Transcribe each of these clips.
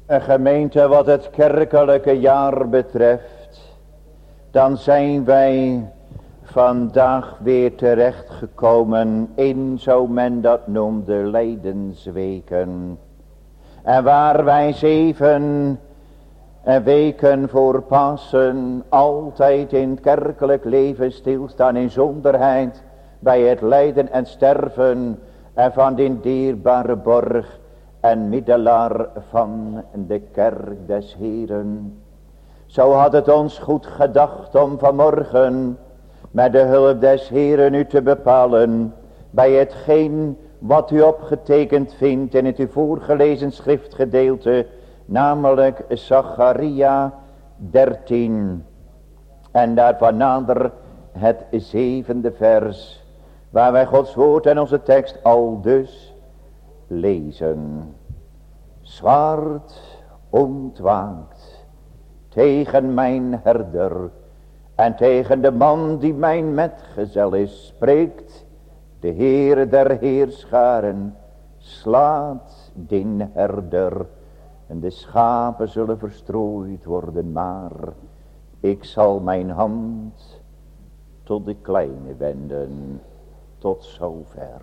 Een gemeente, wat het kerkelijke jaar betreft, dan zijn wij vandaag weer terechtgekomen in, zo men dat noemde, lijdensweken. En waar wij 7 weken voor Pasen altijd in het kerkelijk leven stilstaan in zonderheid bij het lijden en sterven en van die dierbare borg en middelaar van de kerk des Heeren. Zo had het ons goed gedacht om vanmorgen met de hulp des Heeren u te bepalen bij hetgeen wat u opgetekend vindt in het u voorgelezen schriftgedeelte, namelijk Zacharia 13. En daarvan nader het 7e vers, waar wij Gods woord en onze tekst al dus lezen. Zwaard ontwaakt tegen mijn herder en tegen de man die mijn metgezel is, spreekt de Heere der Heerscharen, slaat den herder en de schapen zullen verstrooid worden, maar ik zal mijn hand tot de kleine wenden. Tot zover.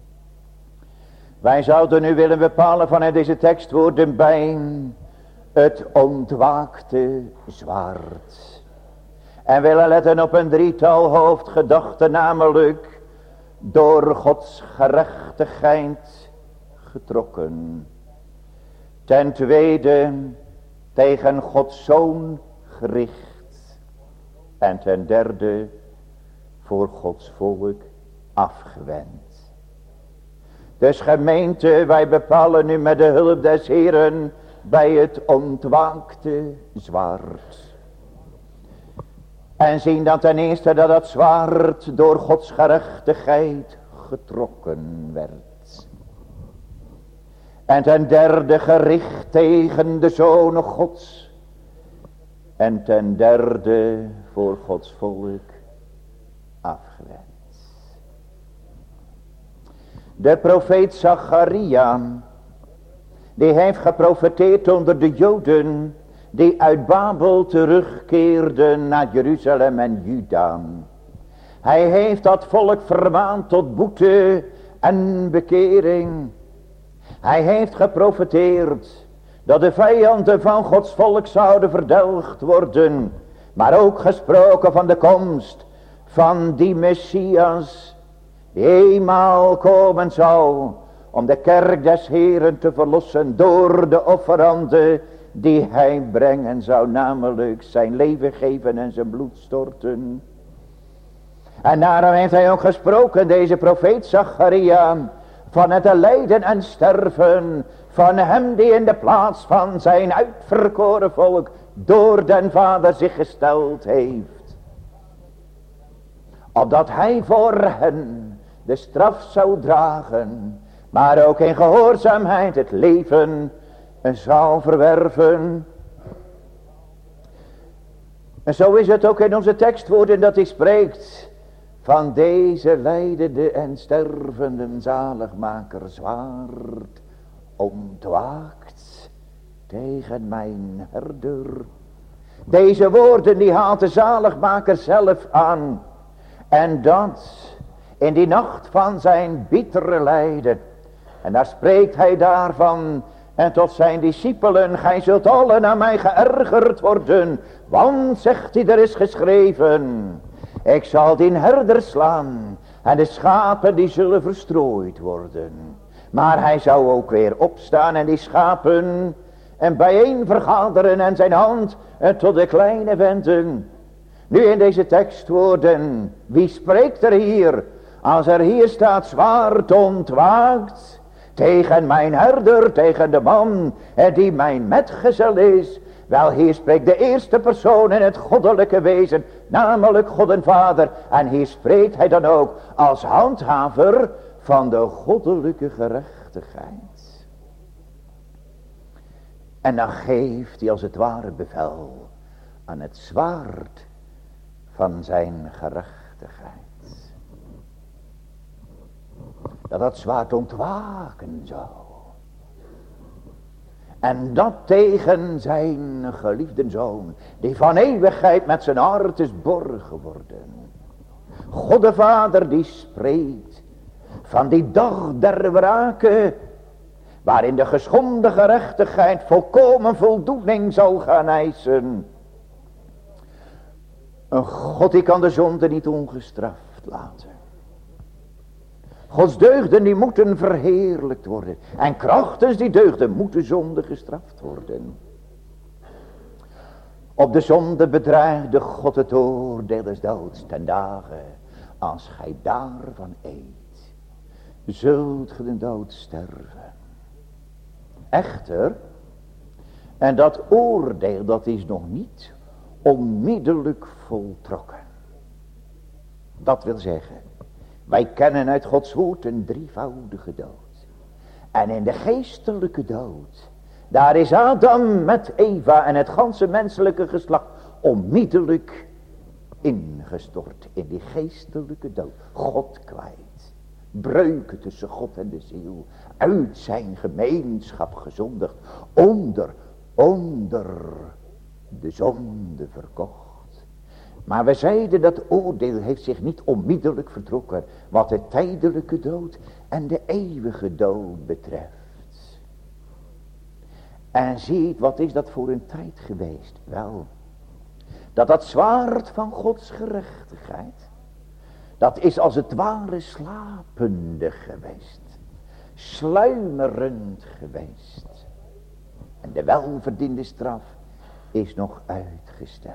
Wij zouden nu willen bepalen vanuit deze tekstwoorden bij het ontwaakte zwaard. En willen letten op een 3-tal hoofdgedachten, namelijk door Gods gerechtigheid getrokken. Ten tweede tegen Gods Zoon gericht. En ten derde voor Gods volk afgewend. Dus gemeente, wij bepalen nu met de hulp des Heeren bij het ontwaakte zwaard. En zien dat ten eerste dat het zwaard door Gods gerechtigheid getrokken werd. En ten derde gericht tegen de Zoon Gods. En ten derde voor Gods volk afgewend. De profeet Zacharia, die heeft geprofeteerd onder de Joden die uit Babel terugkeerden naar Jeruzalem en Juda. Hij heeft dat volk vermaand tot boete en bekering. Hij heeft geprofeteerd dat de vijanden van Gods volk zouden verdelgd worden, maar ook gesproken van de komst van die Messias die eenmaal komen zou om de kerk des Heeren te verlossen door de offerande die hij brengen zou, namelijk zijn leven geven en zijn bloed storten. En daarom heeft hij ook gesproken, deze profeet Zacharia, van het lijden en sterven van hem die in de plaats van zijn uitverkoren volk door den Vader zich gesteld heeft. Opdat hij voor hen de straf zou dragen, maar ook in gehoorzaamheid het leven zou verwerven. En zo is het ook in onze tekstwoorden dat hij spreekt van deze lijdende en stervende zaligmaker. Zwaard ontwaakt tegen mijn herder. Deze woorden die haalt de zaligmaker zelf aan. En dat in die nacht van zijn bittere lijden. En daar spreekt hij daarvan en tot zijn discipelen: gij zult allen aan mij geërgerd worden. Want, zegt hij, er is geschreven: ik zal die herder slaan en de schapen die zullen verstrooid worden. Maar hij zou ook weer opstaan en die schapen en bijeen vergaderen en zijn hand tot de kleine wenden. Nu in deze tekstwoorden, wie spreekt er hier? Als er hier staat zwaard ontwaakt tegen mijn herder, tegen de man die mijn metgezel is. Wel, hier spreekt de eerste persoon in het goddelijke wezen, namelijk God en Vader. En hier spreekt hij dan ook als handhaver van de goddelijke gerechtigheid. En dan geeft hij als het ware bevel aan het zwaard van zijn gerechtigheid. Dat zwaard ontwaken zou. En dat tegen zijn geliefde zoon, die van eeuwigheid met zijn hart is borg geworden. God de Vader die spreekt van die dag der wrake, waarin de geschonden gerechtigheid volkomen voldoening zal gaan eisen. Een God die kan de zonde niet ongestraft laten. Gods deugden die moeten verheerlijkt worden. En krachtens die deugden moeten zonde gestraft worden. Op de zonde bedreigde God het oordeel des doods ten dagen. Als gij daarvan eet, zult ge de dood sterven. Echter, en dat oordeel dat is nog niet onmiddellijk voltrokken. Dat wil zeggen, wij kennen uit Gods woord een drievoudige dood. En in de geestelijke dood, daar is Adam met Eva en het ganse menselijke geslacht onmiddellijk ingestort in die geestelijke dood. God kwijt. Breuken tussen God en de ziel. Uit zijn gemeenschap gezondigd. Onder de zonde verkocht. Maar we zeiden dat oordeel heeft zich niet onmiddellijk vertrokken. Wat de tijdelijke dood en de eeuwige dood betreft. En ziet, wat is dat voor een tijd geweest? Wel, dat zwaard van Gods gerechtigheid, dat is als het ware slapende geweest. Sluimerend geweest. En de welverdiende straf is nog uitgesteld.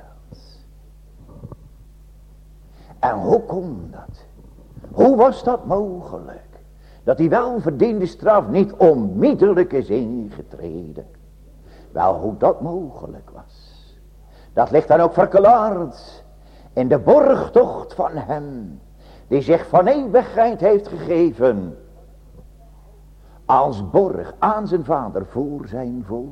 En hoe kon dat? Hoe was dat mogelijk? Dat die welverdiende straf niet onmiddellijk is ingetreden. Wel, hoe dat mogelijk was. Dat ligt dan ook verklaard in de borgtocht van hem. Die zich van eeuwigheid heeft gegeven. Als borg aan zijn vader voor zijn volk.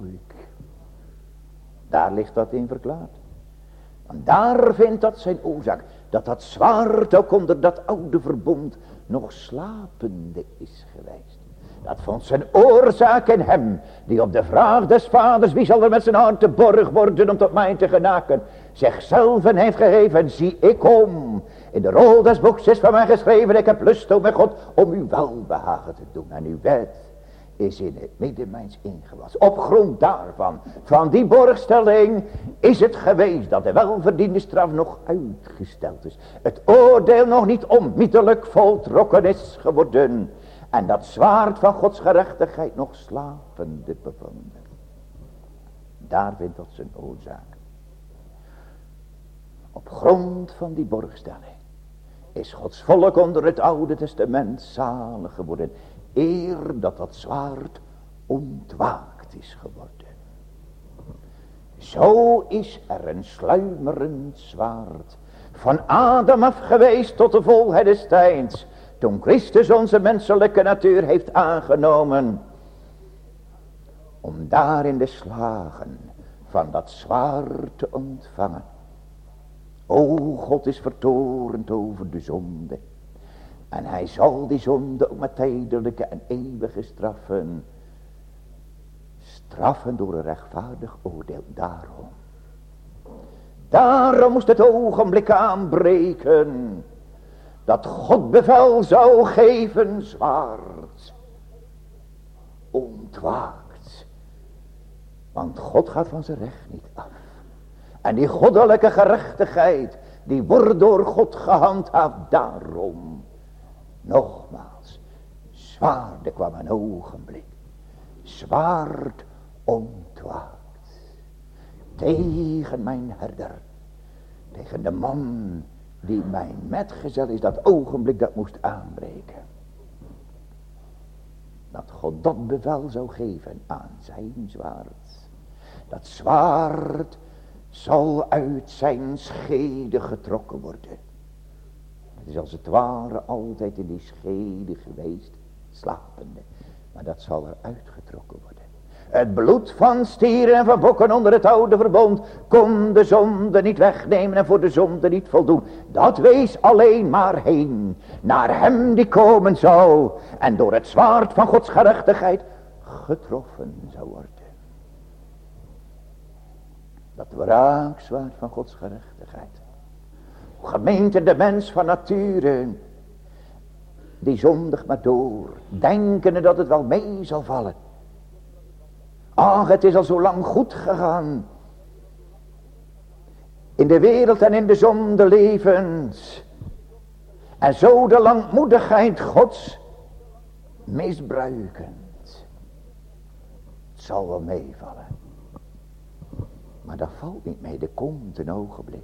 Daar ligt dat in verklaard. Want daar vindt dat zijn oorzaak. Dat zwaard ook onder dat oude verbond nog slapende is geweest. Dat vond zijn oorzaak in hem. Die op de vraag des vaders, wie zal er met zijn hart te borg worden om tot mij te genaken, zichzelf heeft gegeven, zie ik kom. In de rol des boeks is van mij geschreven, ik heb lust, o mijn God, om uw welbehagen te doen. En uw wet is in het midden mijns ingewas. Op grond daarvan, van die borgstelling, is het geweest dat de welverdiende straf nog uitgesteld is. Het oordeel nog niet onmiddellijk voltrokken is geworden. En dat zwaard van Gods gerechtigheid nog slapende bevonden. Daar vindt dat zijn oorzaak. Op grond van die borgstelling is Gods volk onder het Oude Testament zalig geworden. Eer dat zwaard ontwaakt is geworden. Zo is er een sluimerend zwaard van Adam af geweest tot de volheid des tijds. Toen Christus onze menselijke natuur heeft aangenomen. Om daarin de slagen van dat zwaard te ontvangen. O, God is vertorend over de zonde. En hij zal die zonde ook met tijdelijke en eeuwige straffen. Straffen door een rechtvaardig oordeel. Daarom moest het ogenblik aanbreken. Dat God bevel zou geven, zwaard. Ontwaakt. Want God gaat van zijn recht niet af. En die goddelijke gerechtigheid, die wordt door God gehandhaafd. Daarom, nogmaals, zwaard kwam een ogenblik. Zwaard ontwaakt. Tegen mijn herder. Tegen de man die mijn metgezel is, dat ogenblik dat moest aanbreken. Dat God dat bevel zou geven aan zijn zwaard. Dat zwaard zal uit zijn schede getrokken worden. Het is als het ware altijd in die schede geweest, slapende. Maar dat zal er uitgetrokken worden. Het bloed van stieren en van bokken onder het oude verbond kon de zonde niet wegnemen en voor de zonde niet voldoen. Dat wees alleen maar heen naar hem die komen zou en door het zwaard van Gods gerechtigheid getroffen zou worden. Dat wraakzwaard van Gods gerechtigheid. Gemeente, de mens van nature, die zondigt maar door, denkende dat het wel mee zal vallen. Ach, het is al zo lang goed gegaan. In de wereld en in de zonde levend. En zo de langmoedigheid Gods misbruikend. Het zal wel meevallen. Maar dat valt niet mee, er komt een ogenblik.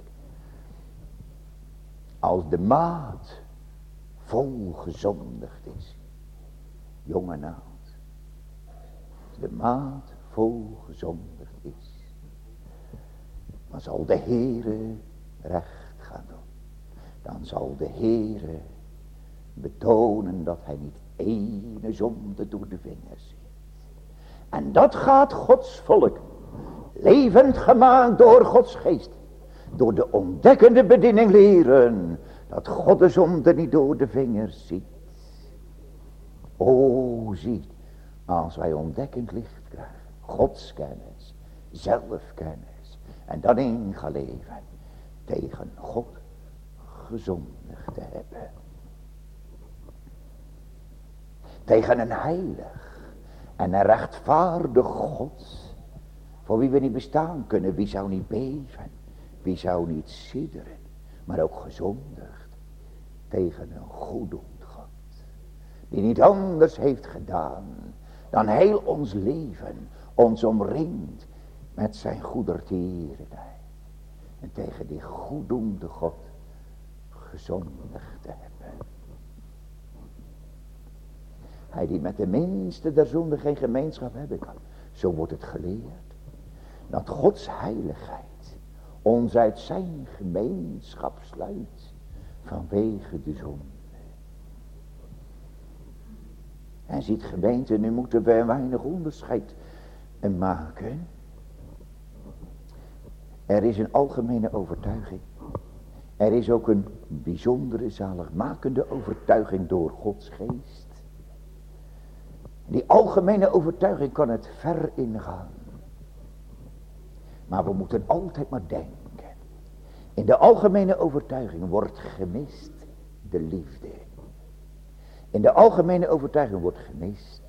Als de maat vol gezondigd is. Jong en oud. Als de maat vol gezondigd is. Dan zal de Heere recht gaan doen. Dan zal de Heere betonen dat hij niet ene zonde door de vingers ziet. En dat gaat Gods volk, levend gemaakt door Gods geest, door de ontdekkende bediening leren, dat God de zonde niet door de vingers ziet. O, ziet, als wij ontdekkend licht krijgen, Gods kennis, zelfkennis, en dan in gaan leven, tegen God gezondigd te hebben. Tegen een heilig en een rechtvaardig God, voor wie we niet bestaan kunnen, wie zou niet beven, wie zou niet sidderen, maar ook gezondigd tegen een goeddoend God, die niet anders heeft gedaan dan heel ons leven ons omringt met zijn goedertierenheid. En tegen die goeddoende God gezondigd te hebben. Hij die met de minste der zonde geen gemeenschap hebben kan. Zo wordt het geleerd. Dat Gods heiligheid ons uit zijn gemeenschap sluit. Vanwege de zonde. En ziet gemeente, nu moeten we weinig onderscheid maken. Er is een algemene overtuiging. Er is ook een bijzondere zaligmakende overtuiging door Gods geest. Die algemene overtuiging kan het ver ingaan. Maar we moeten altijd maar denken. In de algemene overtuiging wordt gemist de liefde. In de algemene overtuiging wordt gemist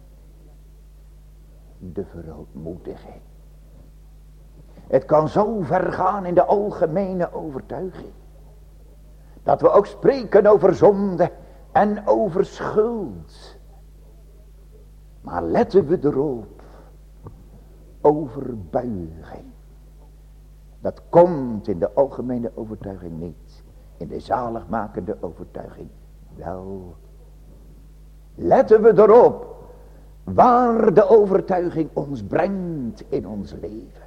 de verootmoediging. Het kan zo ver gaan in de algemene overtuiging. Dat we ook spreken over zonde en over schuld. Maar letten we erop. Overbuiging. Dat komt in de algemene overtuiging niet. In de zaligmakende overtuiging wel. Letten we erop. Waar de overtuiging ons brengt in ons leven.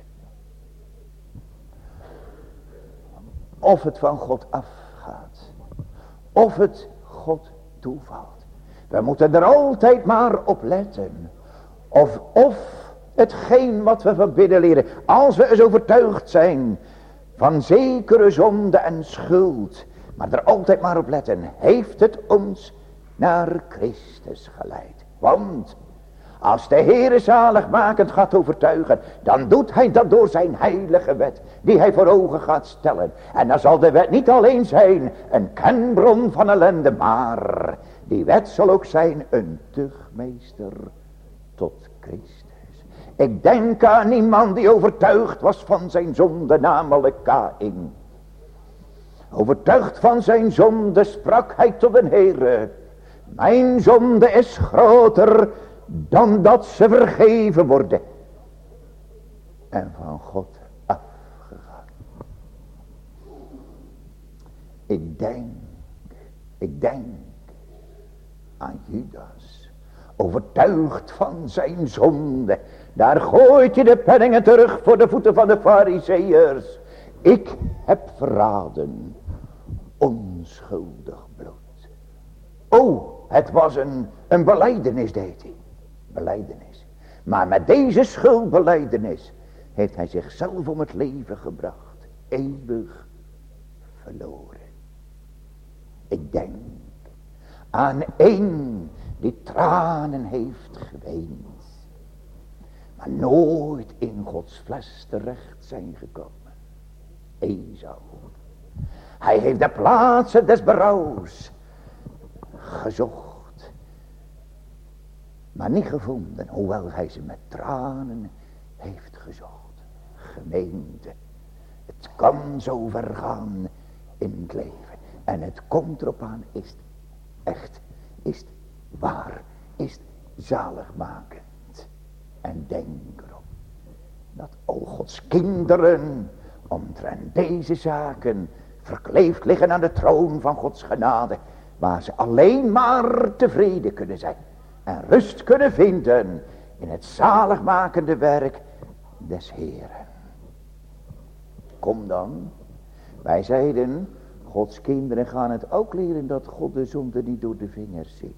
Of het van God afgaat. Of het God toevalt. We moeten er altijd maar op letten. Of hetgeen wat we van binnen leren. Als we eens overtuigd zijn van zekere zonde en schuld. Maar er altijd maar op letten. Heeft het ons naar Christus geleid. Want als de Heere zaligmakend gaat overtuigen, dan doet hij dat door zijn heilige wet, die hij voor ogen gaat stellen. En dan zal de wet niet alleen zijn een kenbron van ellende, maar die wet zal ook zijn een tuchtmeester tot Christus. Ik denk aan iemand die overtuigd was van zijn zonde, namelijk Kaïn. Overtuigd van zijn zonde sprak hij tot een Heere: mijn zonde is groter dan dat ze vergeven worden. En van God afgegaan. Ik denk aan Judas. Overtuigd van zijn zonde. Daar gooit hij de penningen terug voor de voeten van de Farizeeërs. Ik heb verraden onschuldig bloed. Oh, het was een belijdenis, deed hij. Belijdenis. Maar met deze schuldbelijdenis heeft hij zichzelf om het leven gebracht. Eeuwig verloren. Ik denk aan één die tranen heeft geweend. maar nooit in Gods fles terecht zijn gekomen. Esau. Hij heeft de plaatsen des berouws gezocht, maar niet gevonden, hoewel hij ze met tranen heeft gezocht. Gemeente, het kan zo ver gaan in het leven. En het komt erop aan, is het echt, is het waar, is het zaligmakend. En denk erop, dat al Gods kinderen omtrent deze zaken verkleefd liggen aan de troon van Gods genade, waar ze alleen maar tevreden kunnen zijn en rust kunnen vinden in het zaligmakende werk des Heeren. Kom dan, wij zeiden, Gods kinderen gaan het ook leren dat God de zonde niet door de vingers ziet.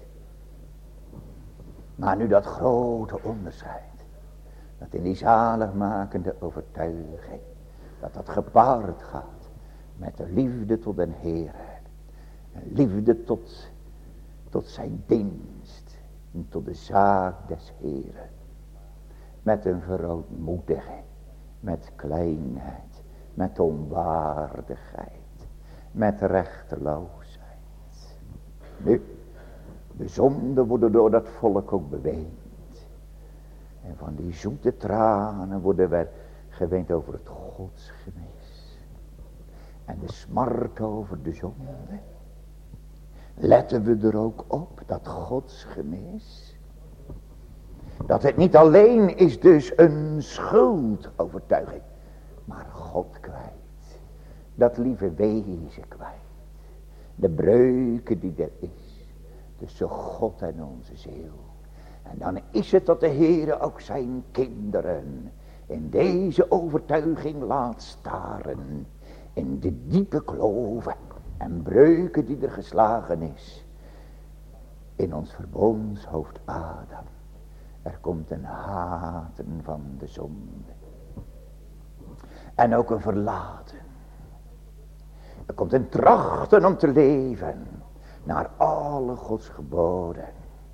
Maar nu dat grote onderscheid, dat in die zaligmakende overtuiging, dat gepaard gaat met de liefde tot den Heere, een liefde tot zijn dienst, en tot de zaak des Heeren, met een verootmoediging, met kleinheid, met onwaardigheid, met rechteloosheid. Nu, de zonden worden door dat volk ook beweend. En van die zoete tranen worden wij geweend over het godsgemis. En de smart over de zonde. Letten we er ook op, dat godsgemis. Dat het niet alleen is dus een schuldovertuiging, maar God kwijt. Dat lieve wezen kwijt. De breuken die er is tussen God en onze ziel. En dan is het dat de Heere ook zijn kinderen in deze overtuiging laat staren. In de diepe kloven en breuken die er geslagen is. In ons verbondshoofd Adam. Er komt een haten van de zonde. En ook een verlaten. Er komt een trachten om te leven naar alle Gods geboden.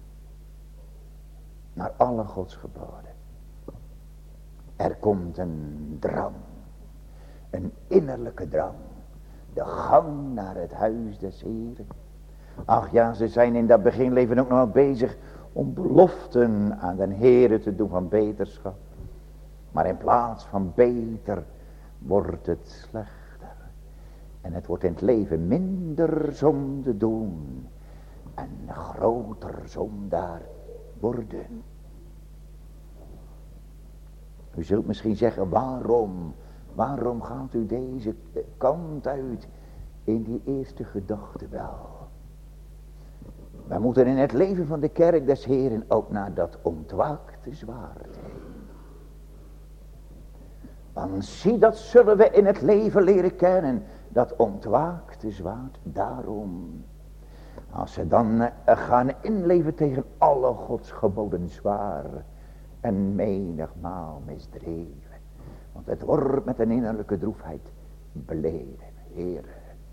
Naar alle Gods geboden. Er komt een drang. Een innerlijke drang. De gang naar het huis des Heren. Ach ja, ze zijn in dat beginleven ook nog wel bezig om beloften aan den Heere te doen van beterschap. Maar in plaats van beter wordt het slechter. En het wordt in het leven minder zonde doen. En groter zondaar worden. U zult misschien zeggen, waarom gaat u deze kant uit in die eerste gedachte wel? Wij moeten in het leven van de kerk des Heren ook naar dat ontwaakte zwaard heen. Want zie, dat zullen we in het leven leren kennen, dat ontwaakte zwaard. Daarom, als ze dan gaan inleven tegen alle Gods geboden zwaar en menigmaal misdreven. Want het wordt met een innerlijke droefheid beleden. Heere,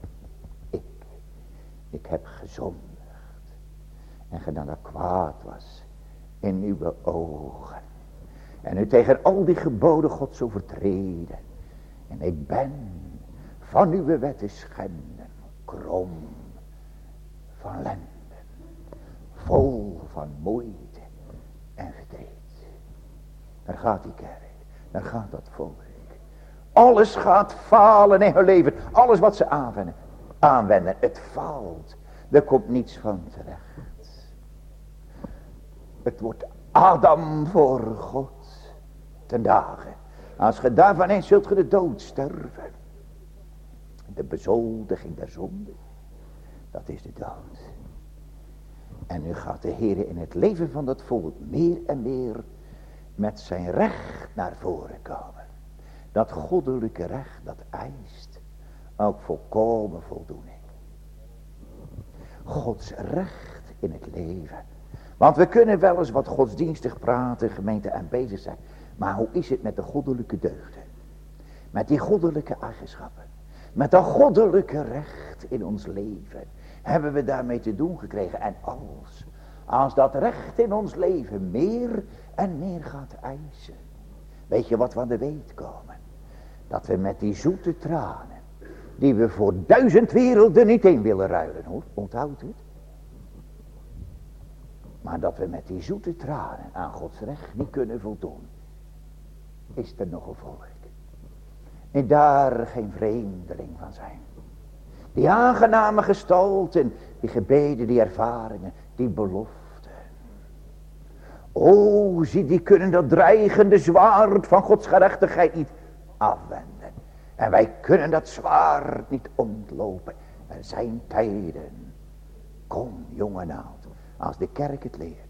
ik heb gezondigd en gedaan dat kwaad was in uw ogen. En u tegen al die geboden Gods overtreden. En ik ben van uw wetten schenden, krom van lenden, vol van moeite en verdriet. Daar gaat die kerk. Dan gaat dat volk. Alles gaat falen in hun leven. Alles wat ze aanwenden. Het faalt. Er komt niets van terecht. Het wordt Adam voor God ten dagen. Als ge daarvan eens zult ge de dood sterven. De bezoldiging der zonde. Dat is de dood. En nu gaat de Heer in het leven van dat volk meer en meer met zijn recht naar voren komen. Dat goddelijke recht dat eist ook volkomen voldoening. Gods recht in het leven. Want we kunnen wel eens wat godsdienstig praten, gemeente, en bezig zijn. Maar hoe is het met de goddelijke deugden? Met die goddelijke eigenschappen. Met dat goddelijke recht in ons leven. Hebben we daarmee te doen gekregen. En als dat recht in ons leven meer en meer gaat eisen. Weet je wat we aan de weet komen? Dat we met die zoete tranen, die we voor 1000 werelden niet in willen ruilen, hoor, onthoud het. Maar dat we met die zoete tranen aan Gods recht niet kunnen voldoen. Is er nog een volk. En daar geen vreemdeling van zijn. Die aangename gestalten, die gebeden, die ervaringen, die beloften. O, zie, die kunnen dat dreigende zwaard van Gods gerechtigheid niet afwenden. En wij kunnen dat zwaard niet ontlopen. Er zijn tijden, kom jong en oud, als de kerk het leert.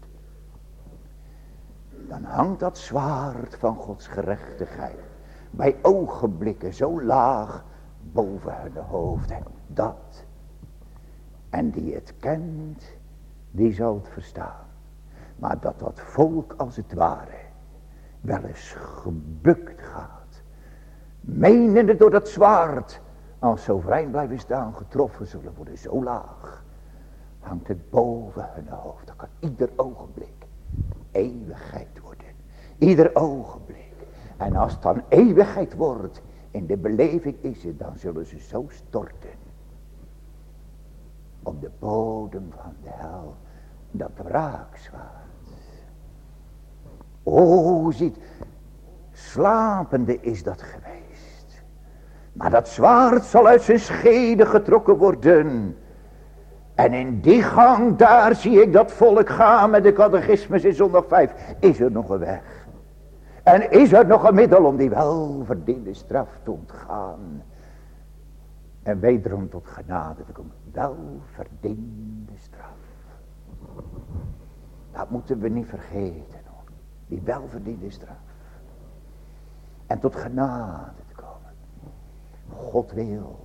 Dan hangt dat zwaard van Gods gerechtigheid bij ogenblikken zo laag boven hun hoofden. Dat. En die het kent, die zal het verstaan. Maar dat volk als het ware wel eens gebukt gaat. Menende door dat zwaard, als soeverein blijven staan, getroffen zullen worden zo laag. Hangt het boven hun hoofd. Dat kan ieder ogenblik eeuwigheid worden. Ieder ogenblik. En als het dan eeuwigheid wordt, in de beleving is het, dan zullen ze zo storten. Op de bodem van de hel, dat wraakzwaard. O, ziet, slapende is dat geweest. Maar dat zwaard zal uit zijn schede getrokken worden. En in die gang, daar zie ik dat volk gaan met de catechismus in zondag 5. Is er nog een weg? En is er nog een middel om die welverdiende straf te ontgaan? En wederom tot genade te komen. Welverdiende straf. Dat moeten we niet vergeten, hoor. Die welverdiende straf. En tot genade te komen. God wil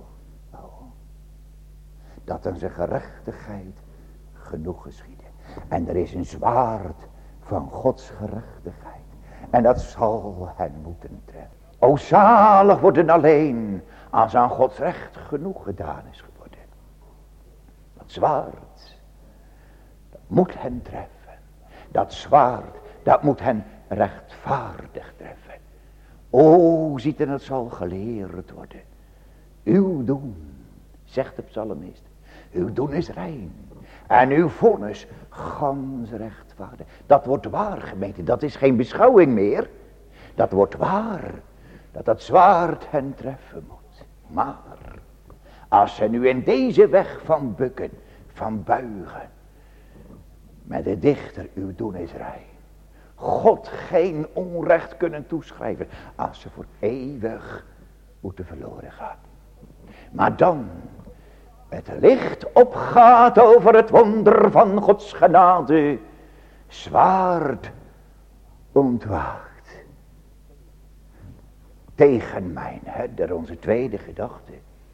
dat aan zijn gerechtigheid genoeg geschieden. En er is een zwaard van Gods gerechtigheid. En dat zal hen moeten treffen. O zalig worden alleen als aan Gods recht genoeg gedaan is geworden. Dat zwaard, dat moet hen treffen. Dat zwaard, dat moet hen rechtvaardig treffen. O, ziet en het zal geleerd worden. Uw doen, zegt de psalmist, uw doen is rein. En uw vonnis gans rechtvaardig. Dat wordt waar, gemeente. Dat is geen beschouwing meer. Dat wordt waar. Dat het zwaard hen treffen moet. Maar als ze nu in deze weg van bukken, van buigen, met de dichter uw doen is rein, God geen onrecht kunnen toeschrijven, als ze voor eeuwig moeten verloren gaan. Maar dan het licht opgaat over het wonder van Gods genade, zwaard ontwaakt tegen mijn herder, onze tweede gedachte.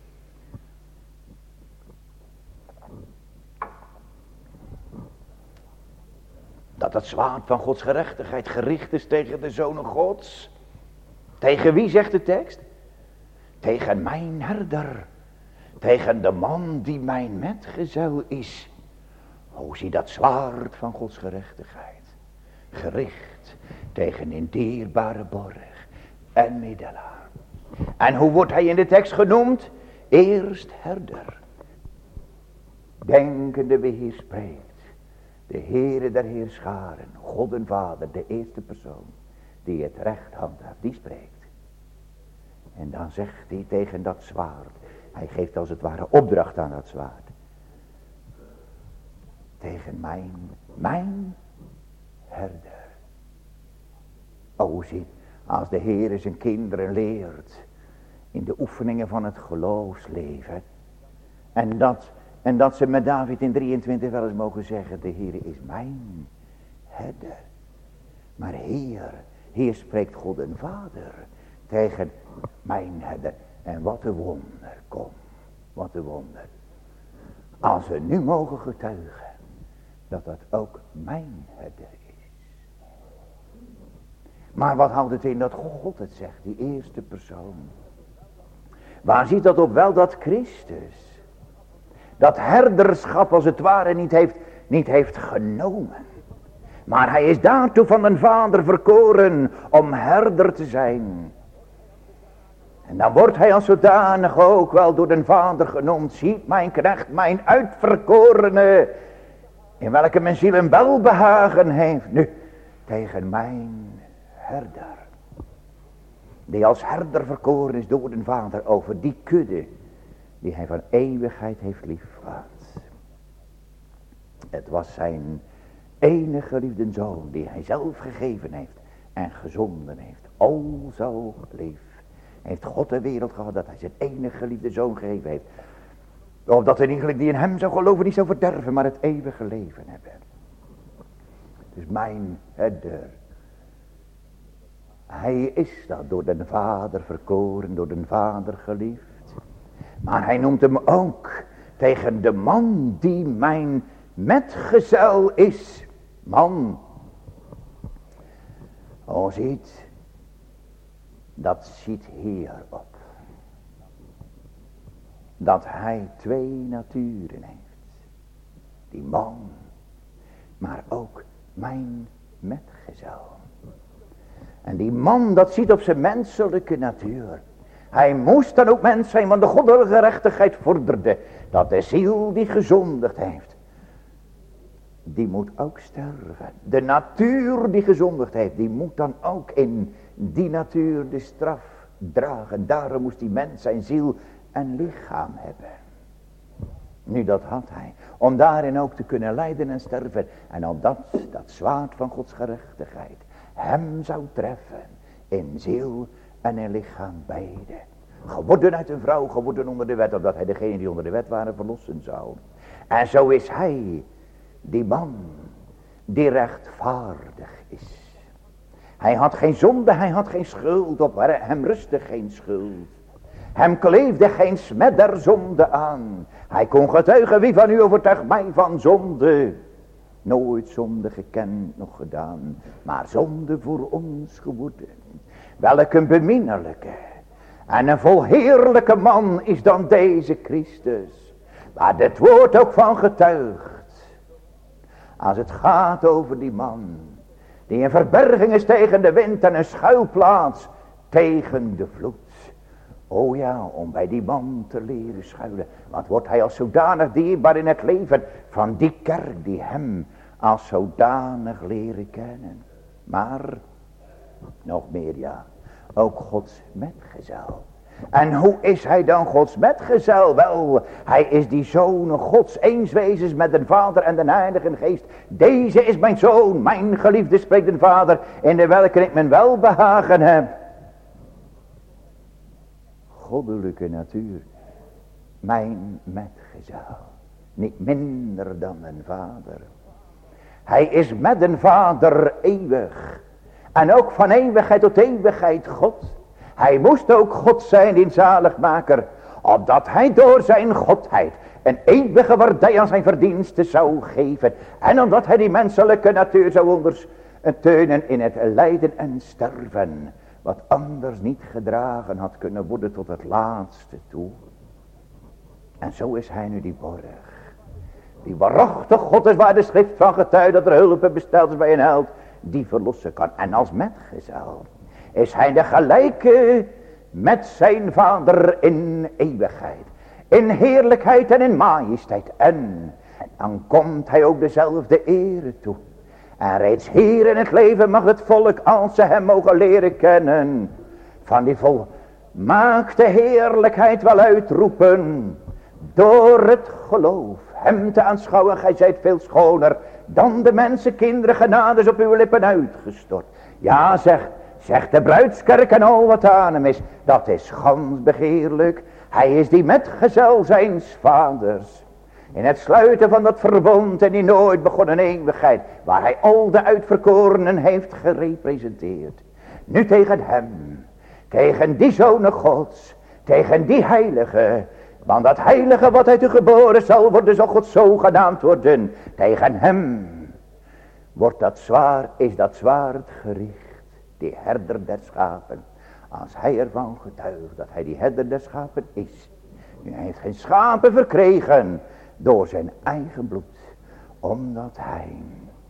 Dat het zwaard van Gods gerechtigheid gericht is tegen de zonen Gods. Tegen wie, zegt de tekst? Tegen mijn herder. Tegen de man die mijn metgezel is. O, zie dat zwaard van Gods gerechtigheid. Gericht tegen een dierbare borg en middelaar. En hoe wordt hij in de tekst genoemd? Eerst herder. Denkende wie hier spreekt. De Heere der Heerscharen, God en Vader, de eerste persoon. Die het recht handhaaft, die spreekt. En dan zegt hij tegen dat zwaard. Hij geeft als het ware opdracht aan dat zwaard. Tegen mijn herder. O, zie, als de Heer zijn kinderen leert in de oefeningen van het geloofsleven. En dat ze met David in 23 wel eens mogen zeggen, de Heer is mijn herder. Maar Heer spreekt God en Vader tegen mijn herder. En wat een wonder, kom, wat een wonder. Als we nu mogen getuigen, dat dat ook mijn herder is. Maar wat houdt het in dat God het zegt, die eerste persoon? Waar ziet dat op? Wel dat Christus dat herderschap als het ware niet heeft genomen. Maar hij is daartoe van den Vader verkoren om herder te zijn. En dan wordt hij als zodanig ook wel door den Vader genoemd. Ziet mijn knecht, mijn uitverkorene, in welke mijn ziel een welbehagen heeft. Nu, tegen mijn herder. Die als herder verkoren is door den Vader over die kudde die hij van eeuwigheid heeft liefgehad. Het was zijn enige geliefde zoon die hij zelf gegeven heeft en gezonden heeft. O zo lief heeft God de wereld gehad dat hij zijn enige geliefde zoon gegeven heeft. Opdat er eigenlijk die in hem zou geloven niet zou verderven, maar het eeuwige leven hebben. Dus mijn herder. Hij is dat door den Vader verkoren, door den Vader geliefd. Maar hij noemt hem ook tegen de man die mijn metgezel is. Man. O ziet, dat ziet Heer op. Dat hij twee naturen heeft. Die man, maar ook mijn metgezel. En die man, dat ziet op zijn menselijke natuur. Hij moest dan ook mens zijn, want de goddelijke gerechtigheid vorderde dat de ziel die gezondigd heeft, die moet ook sterven. De natuur die gezondigd heeft, die moet dan ook in die natuur de straf dragen. Daarom moest die mens zijn ziel en lichaam hebben. Nu dat had hij, om daarin ook te kunnen lijden en sterven. En opdat dat zwaard van Gods gerechtigheid hem zou treffen in ziel en in lichaam beide. Geworden uit een vrouw, geworden onder de wet, opdat hij degene die onder de wet waren verlossen zou. En zo is hij, die man, die rechtvaardig is. Hij had geen zonde, hij had geen schuld, op hem rustte geen schuld. Hem kleefde geen smet der zonde aan. Hij kon getuigen, wie van u overtuigt mij van zonde. Nooit zonde gekend nog gedaan, maar zonde voor ons geworden. Welk een beminnelijke en een volheerlijke man is dan deze Christus, waar dit woord ook van getuigt. Als het gaat over die man, die een verberging is tegen de wind en een schuilplaats tegen de vloed. O ja, om bij die man te leren schuilen. Want wordt hij als zodanig dierbaar in het leven van die kerk die hem als zodanig leren kennen. Maar, nog meer ja, ook Gods metgezel. En hoe is hij dan Gods metgezel? Wel, hij is die zoon Gods eenswezens met de Vader en de Heilige Geest. Deze is mijn zoon, mijn geliefde, spreekt de Vader, in de welke ik mijn welbehagen heb. Goddelijke natuur, mijn metgezel, niet minder dan een vader. Hij is met een Vader eeuwig en ook van eeuwigheid tot eeuwigheid God. Hij moest ook God zijn in zaligmaker, opdat hij door zijn godheid een eeuwige waardij aan zijn verdiensten zou geven. En omdat hij die menselijke natuur zou ondersteunen in het lijden en sterven, wat anders niet gedragen had kunnen worden tot het laatste toe. En zo is hij nu die borg. Die waarachtig God is, waar de schrift van getuigt dat er hulp besteld is bij een held die verlossen kan. En als metgezel is hij de gelijke met zijn Vader in eeuwigheid, in heerlijkheid en in majesteit. En dan komt hij ook dezelfde ere toe. En reeds hier in het leven mag het volk, als ze hem mogen leren kennen, van die volmaakte heerlijkheid wel uitroepen. Door het geloof hem te aanschouwen, gij zijt veel schoner dan de mensen, kinderen, genades op uw lippen uitgestort. Ja, zegt de bruidskerk en al wat aan hem is, dat is gans begeerlijk. Hij is die metgezel zijns vaders. In het sluiten van dat verbond en die nooit begonnen eeuwigheid, waar hij al de uitverkorenen heeft gerepresenteerd. Nu tegen hem, tegen die zonen Gods, tegen die heilige, want dat heilige wat uit u geboren zal worden, zal God zo genaamd worden. Tegen hem wordt dat zwaar, is dat zwaard gericht, die herder der schapen. Als hij ervan getuigt dat hij die herder der schapen is. Nu, hij heeft geen schapen verkregen door zijn eigen bloed, omdat hij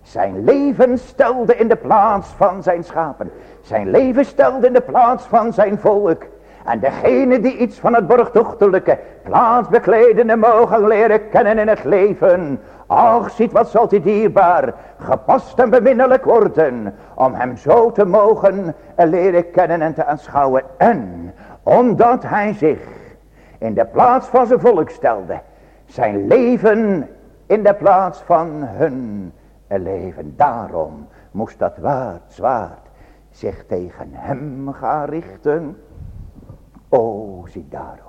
Zijn leven stelde in de plaats van zijn schapen. Zijn leven stelde in de plaats van zijn volk. En degene die iets van het borgtochtelijke plaats bekleden en mogen leren kennen in het leven. Ach, ziet wat zal die dierbaar, gepast en beminnelijk worden. Om hem zo te mogen leren kennen en te aanschouwen. En omdat hij zich in de plaats van zijn volk stelde. Zijn leven in de plaats van hun leven. Daarom moest dat zwaard zich tegen hem gaan richten. O, zie daarom.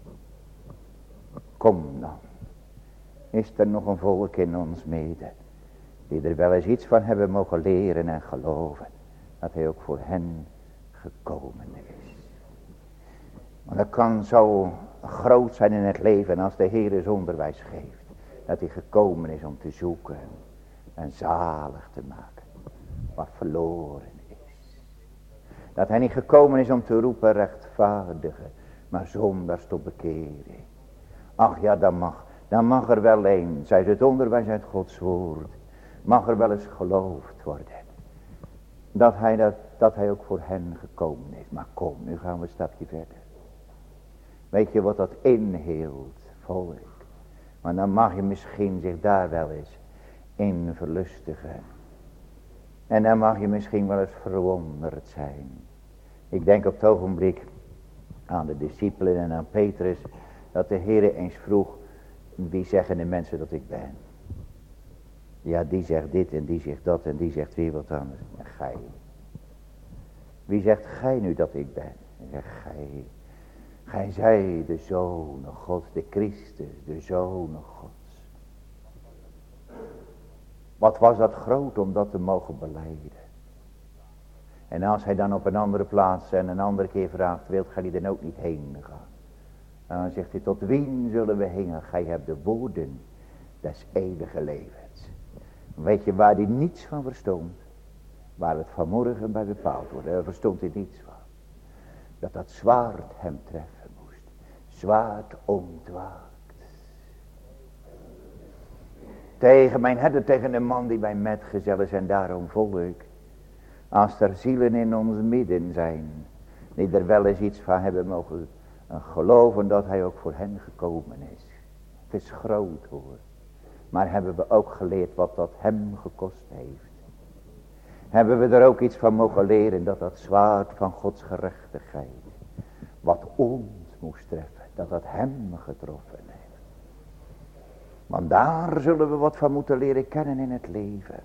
Kom dan. Is er nog een volk in ons midden. Die er wel eens iets van hebben mogen leren en geloven. Dat hij ook voor hen gekomen is. Want dat kan zo groot zijn in het leven als de Heer eens onderwijs geeft. Dat hij gekomen is om te zoeken en zalig te maken. Wat verloren is. Dat hij niet gekomen is om te roepen rechtvaardigen. Maar zondaars tot bekering. Ach ja, dan mag er wel eens uit het onderwijs uit Gods woord. Mag er wel eens geloofd worden. Dat hij ook voor hen gekomen is. Maar kom, nu gaan we een stapje verder. Weet je wat dat inhield, volk? Maar dan mag je misschien zich daar wel eens in verlustigen. En dan mag je misschien wel eens verwonderd zijn. Ik denk op het ogenblik aan de discipelen en aan Petrus. Dat de Heer eens vroeg. Wie zeggen de mensen dat ik ben? Ja, die zegt dit en die zegt dat en die zegt weer wat anders. En gij. Wie zegt gij nu dat ik ben? En zegt gij. Gij zij de Zoon Gods, de Christus, de Zoon Gods. Wat was dat groot om dat te mogen belijden. En als hij dan op een andere plaats en een andere keer vraagt, wilt gij dan ook niet heen gaan? En dan zegt hij, tot wien zullen we heen? Gij hebt de woorden des eeuwige levens. Weet je waar hij niets van verstond? Waar het vanmorgen bij bepaald wordt. Daar verstond hij niets van. Dat zwaard hem treffen moest. Zwaard ontwaakt. Tegen mijn herder, tegen de man die bij metgezel is en daarom volk. Als er zielen in ons midden zijn. Die er wel eens iets van hebben mogen geloven dat hij ook voor hen gekomen is. Het is groot hoor. Maar hebben we ook geleerd wat dat hem gekost heeft. Hebben we er ook iets van mogen leren dat zwaard van Gods gerechtigheid. Wat ons moest treffen. Dat hem getroffen heeft. Want daar zullen we wat van moeten leren kennen in het leven.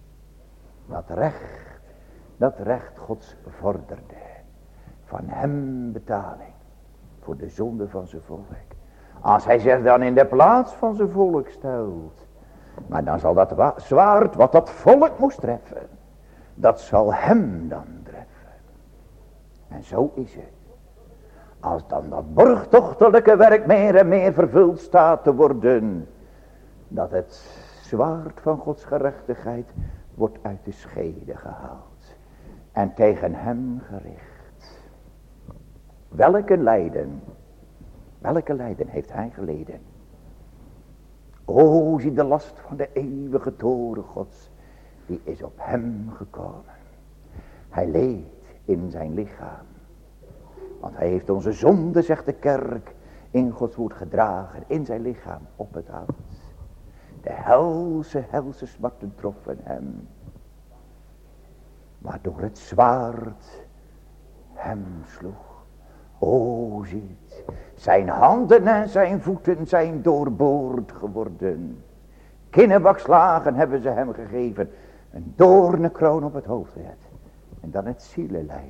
Dat recht Gods vorderde. Van hem betaling. Voor de zonde van zijn volk. Als hij zich dan in de plaats van zijn volk stelt. Maar dan zal dat zwaard wat dat volk moest treffen. Dat zal hem dan treffen. En zo is het. Als dan dat borgtochtelijke werk meer en meer vervuld staat te worden. Dat het zwaard van Gods gerechtigheid wordt uit de schede gehaald. En tegen hem gericht. Welke lijden heeft hij geleden? O, zie de last van de eeuwige toren Gods. Die is op hem gekomen. Hij leed in zijn lichaam. Want hij heeft onze zonde, zegt de kerk, in Gods woord gedragen. In zijn lichaam op het hout. De helse smarten troffen hem. Waardoor het zwaard hem sloeg. O, ziet, zijn handen en zijn voeten zijn doorboord geworden. Kinnebakslagen hebben ze hem gegeven. Een doornenkroon op het hoofd werd. En dan het zielenlijden.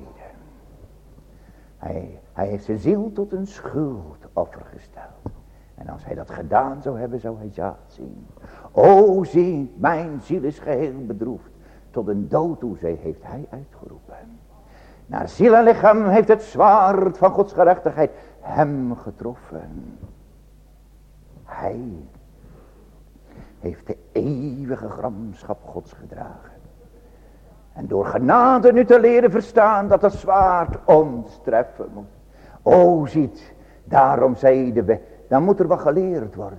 Hij heeft zijn ziel tot een schuldoffer gesteld. En als hij dat gedaan zou hebben, zou hij zaad zien. O, zie, mijn ziel is geheel bedroefd. Tot een dood toe heeft hij uitgeroepen. Naar ziel en lichaam heeft het zwaard van Gods gerechtigheid hem getroffen. Hij heeft de eeuwige gramschap Gods gedragen. En door genade nu te leren verstaan dat het zwaard ons treffen moet. O, ziet, daarom zeiden we, dan moet er wat geleerd worden.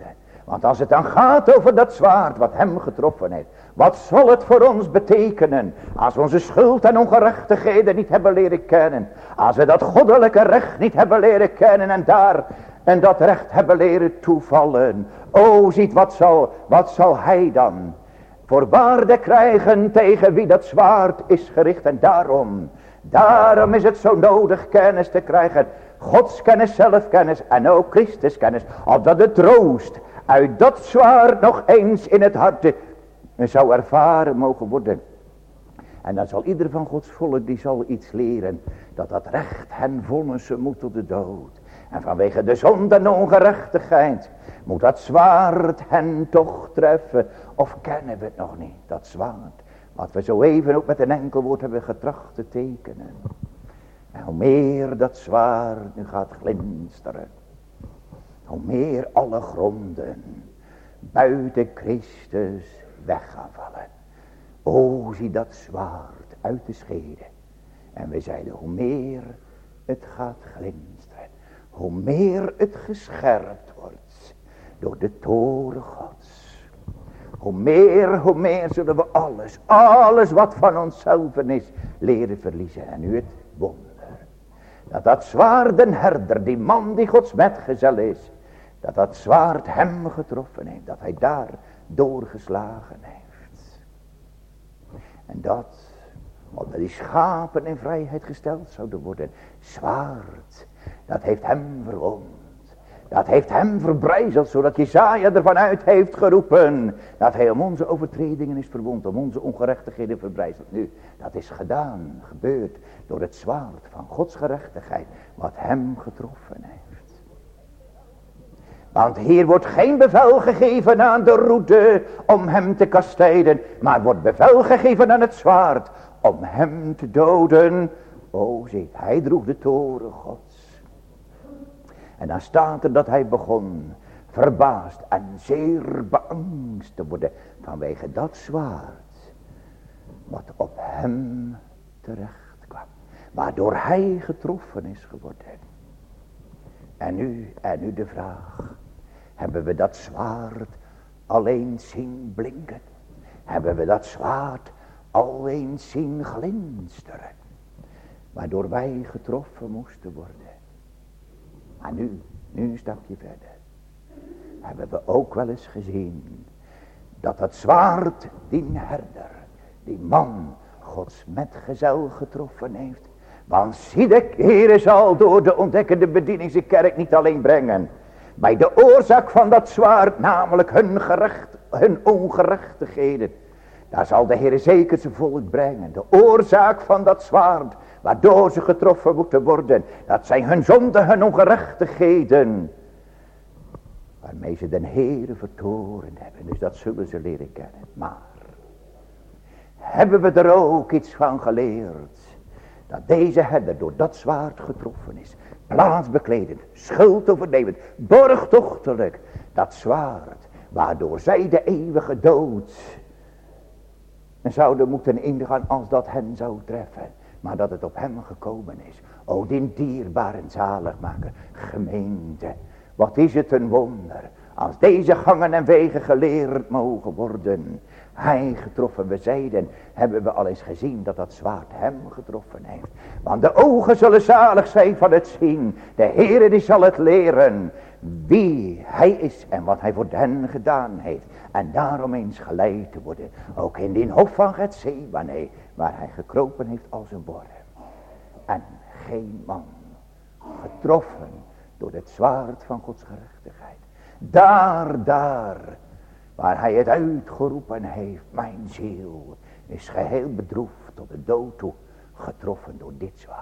Want als het dan gaat over dat zwaard wat hem getroffen heeft. Wat zal het voor ons betekenen. Als we onze schuld en ongerechtigheden niet hebben leren kennen. Als we dat goddelijke recht niet hebben leren kennen. En dat recht hebben leren toevallen. O ziet wat zal hij dan voor waarde krijgen tegen wie dat zwaard is gericht. En daarom is het zo nodig kennis te krijgen. Godskennis, zelfkennis en ook Christuskennis. Opdat de troost uit dat zwaard nog eens in het hart zou ervaren mogen worden. En dan zal ieder van Gods volk die zal iets leren. Dat recht hen vonnissen moet tot de dood. En vanwege de zonde en ongerechtigheid moet dat zwaard hen toch treffen. Of kennen we het nog niet, dat zwaard. Wat we zo even ook met een enkel woord hebben getracht te tekenen. En hoe meer dat zwaard nu gaat glinsteren. Hoe meer alle gronden buiten Christus weg gaan vallen. O zie dat zwaard uit de schede. En we zeiden hoe meer het gaat glinsteren. Hoe meer het gescherpt wordt door de toren Gods. Hoe meer zullen we alles wat van onszelf is, leren verliezen. En nu het wonder. Dat zwaard den herder, die man die Gods metgezel is. Dat zwaard hem getroffen heeft. Dat hij daar doorgeslagen heeft. En omdat die schapen in vrijheid gesteld zouden worden. Zwaard, dat heeft hem verwond. Dat heeft hem verbrijzeld, zodat Jesaja ervan uit heeft geroepen. Dat hij om onze overtredingen is verwond, om onze ongerechtigheden verbrijzeld. Nu, dat is gedaan, gebeurd door het zwaard van Gods gerechtigheid, wat hem getroffen heeft. Want hier wordt geen bevel gegeven aan de roede om hem te kastijden, maar wordt bevel gegeven aan het zwaard om hem te doden. O, ziet, hij droeg de toren Gods. En dan staat er dat hij begon verbaasd en zeer beangst te worden vanwege dat zwaard wat op hem terecht kwam. Waardoor hij getroffen is geworden. En nu de vraag. Hebben we dat zwaard alleen zien blinken? Hebben we dat zwaard alleen zien glinsteren? Waardoor wij getroffen moesten worden. Maar nu een stapje verder. Hebben we ook wel eens gezien. Dat het zwaard die herder. Die man Gods metgezel getroffen heeft. Want zie de Heere zal door de ontdekkende bediening zijn kerk niet alleen brengen. Bij de oorzaak van dat zwaard. Namelijk hun ongerechtigheden. Daar zal de Heere zeker zijn volk brengen. De oorzaak van dat zwaard. Waardoor ze getroffen moeten worden. Dat zijn hun zonden, hun ongerechtigheden. Waarmee ze den Heere vertoren hebben. Dus dat zullen ze leren kennen. Maar. Hebben we er ook iets van geleerd. Dat deze herder door dat zwaard getroffen is. Plaatsbekledend. Schuld overnemend. Borgtochtelijk. Dat zwaard. Waardoor zij de eeuwige dood. En zouden moeten ingaan als dat hen zou treffen. Maar dat het op hem gekomen is. O die dierbare zaligmaker. Gemeente. Wat is het een wonder. Als deze gangen en wegen geleerd mogen worden. Hij getroffen, we zeiden, hebben we al eens gezien dat dat zwaard hem getroffen heeft. Want de ogen zullen zalig zijn van het zien. De Heere die zal het leren. Wie hij is en wat hij voor hen gedaan heeft. En daarom eens geleid te worden. Ook in die hof van Getsemane. Waar hij gekropen heeft als een worm. En geen man getroffen door het zwaard van Gods gerechtigheid. Daar, waar hij het uitgeroepen heeft. Mijn ziel is geheel bedroefd tot de dood toe. Getroffen door dit zwaard.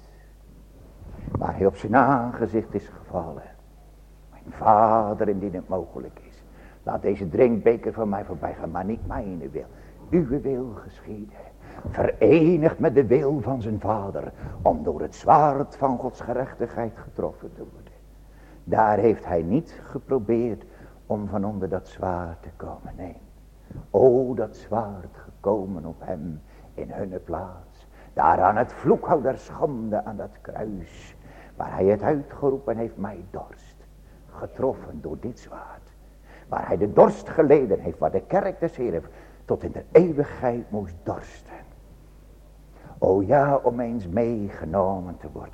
Waar hij op zijn aangezicht is gevallen. Mijn Vader, indien het mogelijk is. Laat deze drinkbeker van mij voorbij gaan. Maar niet mijn wil. Uw wil geschieden. Verenigd met de wil van zijn Vader. Om door het zwaard van Gods gerechtigheid getroffen te worden. Daar heeft hij niet geprobeerd om van onder dat zwaard te komen. Nee. O, dat zwaard gekomen op hem in hunne plaats. Daar aan het vloekhout der schande aan dat kruis. Waar hij het uitgeroepen heeft, mij dorst. Getroffen door dit zwaard. Waar hij de dorst geleden heeft. Waar de kerk des Heeren tot in de eeuwigheid moest dorsten. O ja, om eens meegenomen te worden.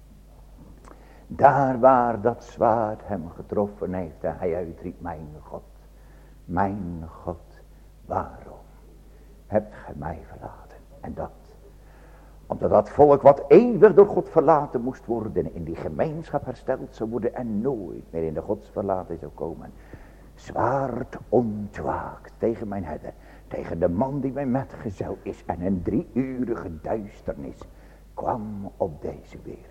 Daar waar dat zwaard hem getroffen heeft. En hij uitriep, mijn God, waarom hebt gij mij verlaten? En dat, omdat dat volk wat eeuwig door God verlaten moest worden, in die gemeenschap hersteld zou worden en nooit meer in de godsverlaten zou komen. Zwaard ontwaakt tegen mijn herder, tegen de man die mijn metgezel is, en een 3-urige duisternis kwam op deze wereld.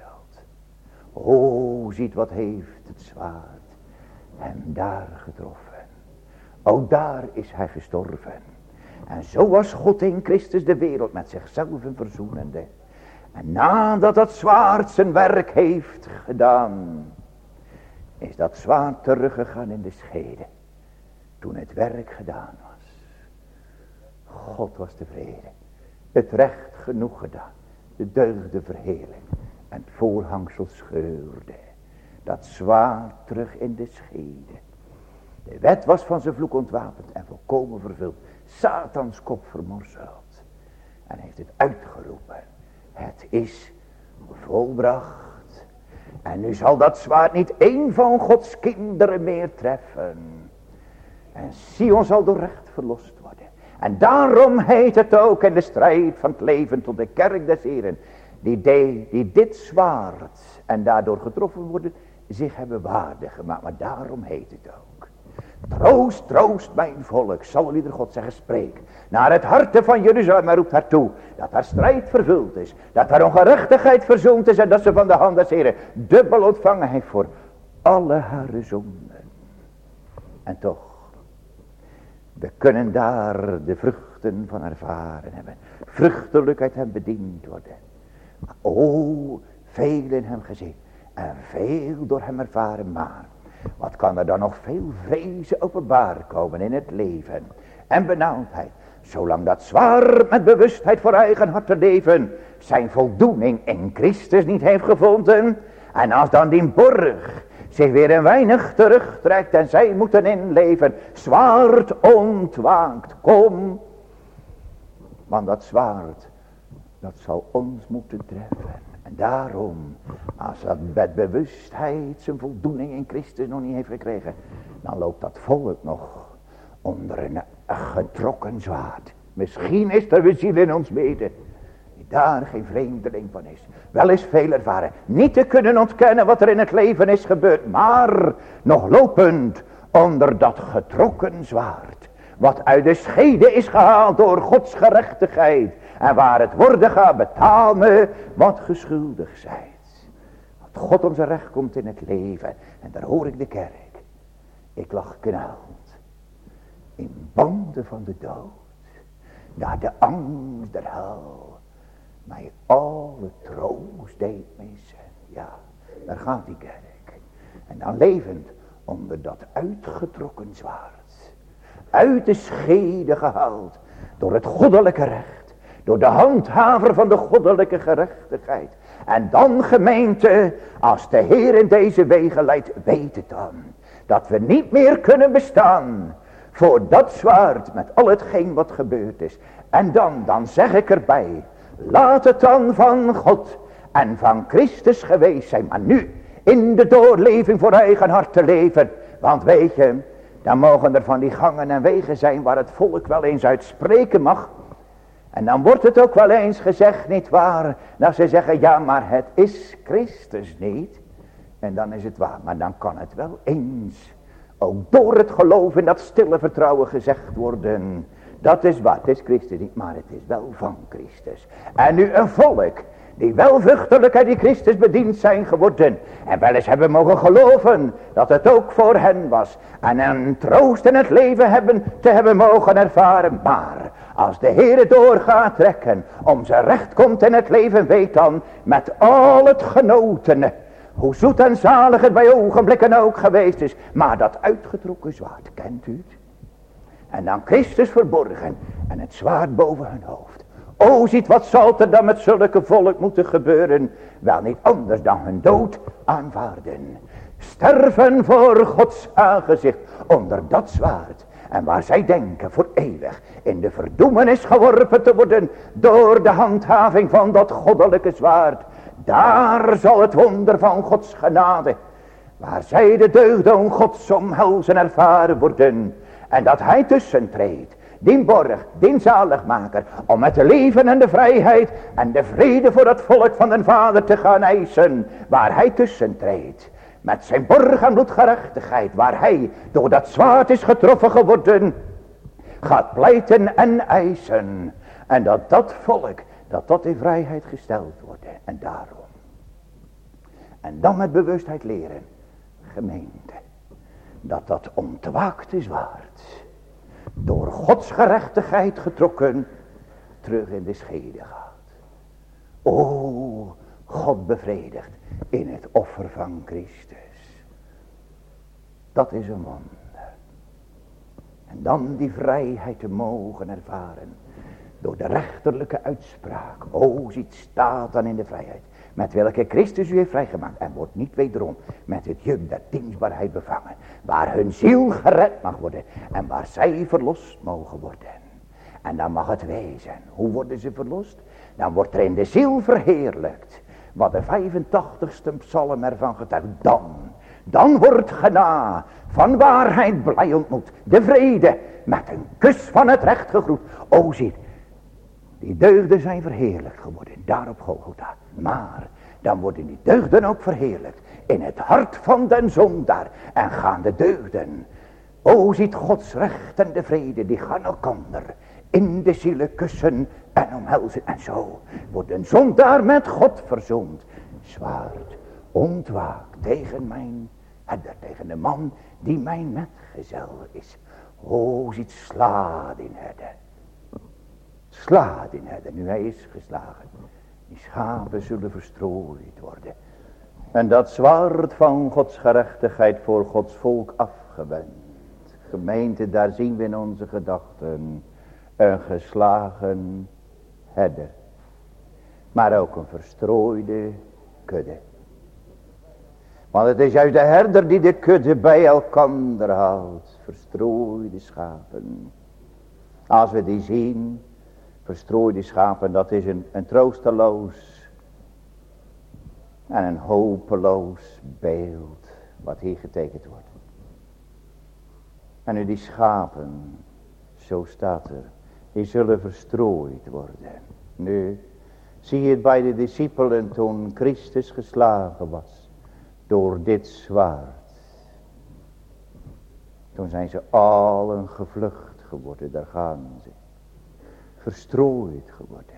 O, ziet wat heeft het zwaard hem daar getroffen. Ook daar is hij gestorven. En zo was God in Christus de wereld met zichzelf verzoenende. En nadat dat zwaard zijn werk heeft gedaan, is dat zwaard teruggegaan in de schede. Toen het werk gedaan was. God was tevreden. Het recht genoeg gedaan. De deugden verheerlijk. En het voorhangsel scheurde. Dat zwaard terug in de schede. De wet was van zijn vloek ontwapend en volkomen vervuld. Satans kop vermorzeld. En heeft het uitgeroepen. Het is volbracht. En nu zal dat zwaard niet één van Gods kinderen meer treffen. En Sion zal door recht verlost worden. En daarom heet het ook in de strijd van het leven tot de kerk des Heren. Die dit zwaard en daardoor getroffen worden, zich hebben waardig gemaakt. Maar daarom heet het ook. Troost, troost mijn volk, zal ieder God zeggen, spreek. Naar het harte van Jeruzalem en roept haar toe. Dat haar strijd vervuld is. Dat haar ongerechtigheid verzoend is. En dat ze van de hand des Heren dubbel ontvangen heeft voor alle haar zonden. En toch, we kunnen daar de vruchten van ervaren hebben. Vruchtelijk uit hem bediend worden. Maar o, veel in hem gezien. En veel door hem ervaren, maar wat kan er dan nog veel vrezen openbaar komen in het leven en benauwdheid. Zolang dat zwaar met bewustheid voor eigen hart te leven zijn voldoening in Christus niet heeft gevonden. En als dan die borg zich weer een weinig terugtrekt en zij moeten inleven. Zwaard ontwaakt, kom. Want dat zwaard, dat zal ons moeten treffen. En daarom, als dat met bewustheid zijn voldoening in Christus nog niet heeft gekregen, dan loopt dat volk nog onder een getrokken zwaard. Misschien is er een ziel in ons midden, die daar geen vreemdeling van is. Wel is veel ervaren, niet te kunnen ontkennen wat er in het leven is gebeurd, maar nog lopend onder dat getrokken zwaard. Wat uit de schede is gehaald door Gods gerechtigheid. En waar het worden gaat, betaal me wat geschuldig zijt. Dat God om zijn recht komt in het leven. En daar hoor ik de kerk. Ik lag kneld. In banden van de dood. Naar de angst der hel. Mij alle troost deed missen. Ja, daar gaat die kerk. En dan levend onder dat uitgetrokken zwaard. Uit de schede gehaald. Door het goddelijke recht. Door de handhaver van de goddelijke gerechtigheid. En dan gemeente, als de Heer in deze wegen leidt, weet het dan. Dat we niet meer kunnen bestaan. Voor dat zwaard met al hetgeen wat gebeurd is. En dan zeg ik erbij. Laat het dan van God en van Christus geweest zijn. Maar nu in de doorleving voor eigen hart te leven. Want weet je, dan mogen er van die gangen en wegen zijn waar het volk wel eens uitspreken mag. En dan wordt het ook wel eens gezegd, niet waar, dat ze zeggen, ja maar het is Christus niet. En dan is het waar, maar dan kan het wel eens, ook door het geloof in dat stille vertrouwen gezegd worden. Dat is waar, het is Christus niet, maar het is wel van Christus. En nu een volk, die wel vruchtelijk uit die Christus bediend zijn geworden. En wel eens hebben mogen geloven dat het ook voor hen was. En een troost in het leven te hebben mogen ervaren. Maar als de Heer doorgaat trekken, om zijn recht komt in het leven, weet dan met al het genoten. Hoe zoet en zalig het bij ogenblikken ook geweest is. Maar dat uitgetrokken zwaard, kent u het? En dan Christus verborgen en het zwaard boven hun hoofd. O, ziet wat zal er dan met zulke volk moeten gebeuren. Wel niet anders dan hun dood aanvaarden. sterven voor Gods aangezicht onder dat zwaard. En waar zij denken voor eeuwig in de verdoemenis geworpen te worden door de handhaving van dat goddelijke zwaard. Daar zal het wonder van Gods genade, waar zij de deugden Gods omhelzen ervaren worden. En dat hij tussentreedt, die borg, die zaligmaker, om met de leven en de vrijheid en de vrede voor het volk van den Vader te gaan eisen. Waar hij tussentreedt, met zijn borg en bloedgerechtigheid, waar hij door dat zwaard is getroffen geworden, gaat pleiten en eisen. En dat volk, dat in vrijheid gesteld wordt. En daarom. En dan met bewustheid leren, gemeente, dat ontwaakte zwaard, door Gods gerechtigheid getrokken, terug in de schede gaat. O, God bevredigt in het offer van Christus. Dat is een wonder. En dan die vrijheid te mogen ervaren, door de rechterlijke uitspraak. O, ziet staat dan in de vrijheid, met welke Christus u heeft vrijgemaakt, en wordt niet wederom met het juk der dienstbaarheid bevangen, waar hun ziel gered mag worden, en waar zij verlost mogen worden. En dan mag het wezen, hoe worden ze verlost? Dan wordt er in de ziel verheerlijkt, wat de 85ste psalm ervan getuigt. Dan wordt gena van waarheid blij ontmoet, de vrede met een kus van het recht gegroet. O, ziet, die deugden zijn verheerlijkt geworden, daar op Golgotha. Maar dan worden die deugden ook verheerlijkt in het hart van den zondaar. En gaan de deugden, o, ziet Gods recht en de vrede, die gaan elkander in de zielen kussen en omhelzen. En zo wordt een zondaar met God verzoend. Zwaard ontwaakt tegen mijn herder, tegen de man die mijn metgezel is. O, ziet, sla die herder. Sla die herder, nu hij is geslagen. Die schapen zullen verstrooid worden. En dat zwaard van Gods gerechtigheid voor Gods volk afgewend. Gemeente, daar zien we in onze gedachten een geslagen herder. Maar ook een verstrooide kudde. Want het is juist de herder die de kudde bij elkander houdt. Verstrooide schapen. Als we die zien, verstrooide schapen, dat is een troosteloos en een hopeloos beeld wat hier getekend wordt. En nu die schapen, zo staat er, die zullen verstrooid worden. Nu zie je het bij de discipelen toen Christus geslagen was door dit zwaard. Toen zijn ze allen gevlucht geworden, daar gaan ze. Verstrooid geworden.